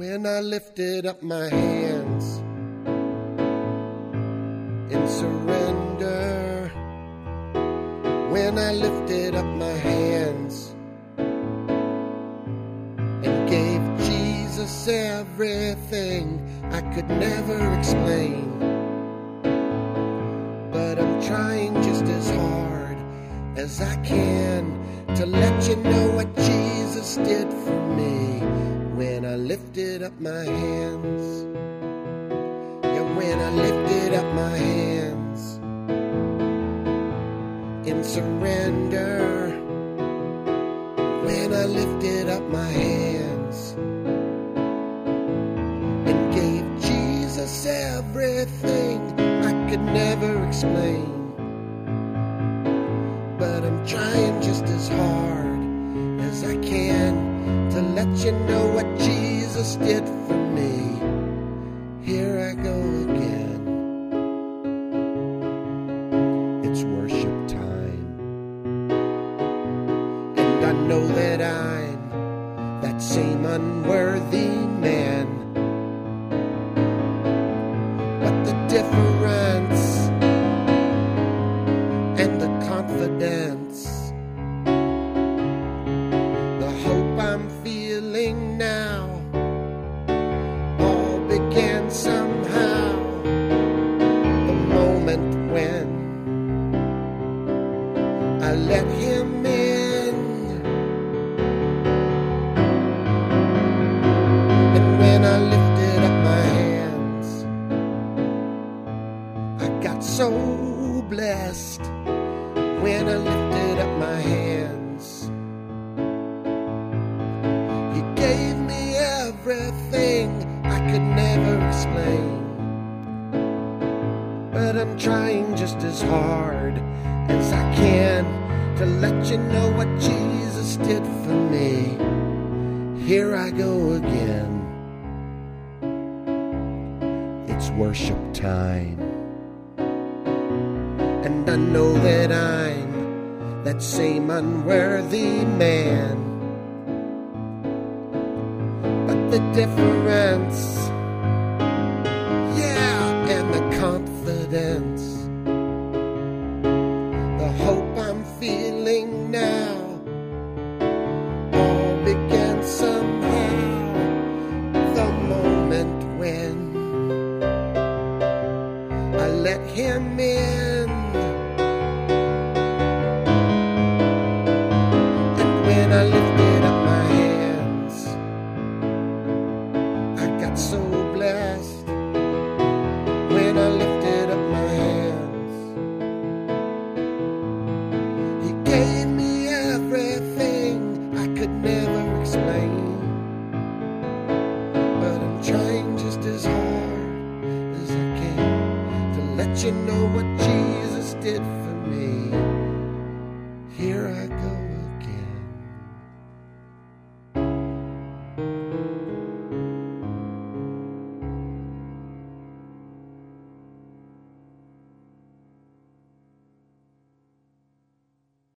When I lifted up my hands in surrender, when I lifted up my hands and gave Jesus everything I could never explain, but I'm trying just as hard as I can to let you know what Jesus did for me. When I lifted up my hands, yeah, when I lifted up my hands in surrender, when I lifted up my hands and gave Jesus everything I could never explain, but I'm trying just as hard as I can to let you know what Jesus did for me. Here I go again. It's worship time, and I know that I'm that same unworthy man, but the difference and the confidence, the hope I'm feeling now, all began somehow the moment when I let him in. And when I lifted up my hands, I got so blessed. When I lifted up my hands, he gave me everything I could never explain, but I'm trying just as hard as I can to let you know what Jesus did for me. Here I go again. It's worship time, and I know that I'm that same unworthy man, but the difference, yeah, and the confidence, the hope I'm feeling now, all began somehow the moment when I let him in.